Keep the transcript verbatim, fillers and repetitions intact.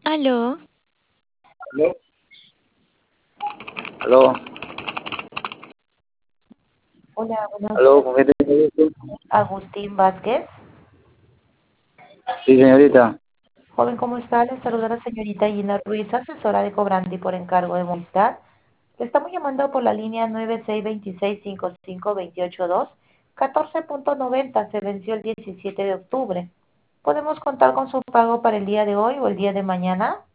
Aló, ¿Aló? ¿Aló? Hola, buenos ¿Aló? días. ¿Con qué tengo gusto? Agustín Vázquez. Sí, señorita. Joven, ¿cómo está? Le saluda la señorita Gina Ruiz, asesora de cobrante y por encargo de Movistar. Le estamos llamando por la línea nueve seis dos seis, cinco cinco dos ocho dos. catorce punto noventa se venció el diecisiete de octubre. ¿Podemos contar con su pago para el día de hoy o el día de mañana?